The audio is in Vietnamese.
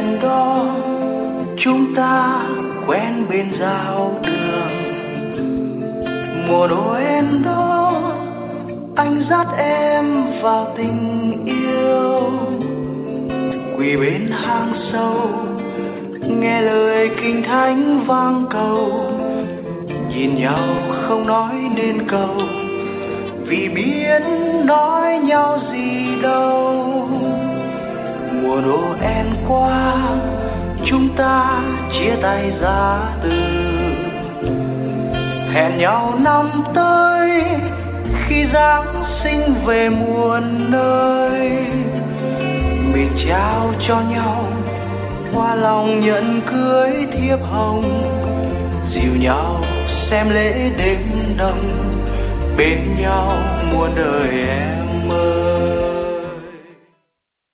Noel đó chúng ta quen bên giao đường. Mùa Noel đó anh dắt em vào tình yêu, quỳ bên hang sâu nghe lời kinh thánh vang cầu, nhìn nhau không nói nên câu vì biết nói nhau gì đâu. Mùa Noel qua chúng ta chia tay ra từ, hẹn nhau năm tới khi Giáng sinh về muôn nơi. Mình trao cho nhau hoa lòng nhẫn cưới thiệp hồng, dìu nhau xem lễ đêm đông, bên nhau muôn đời em ơi.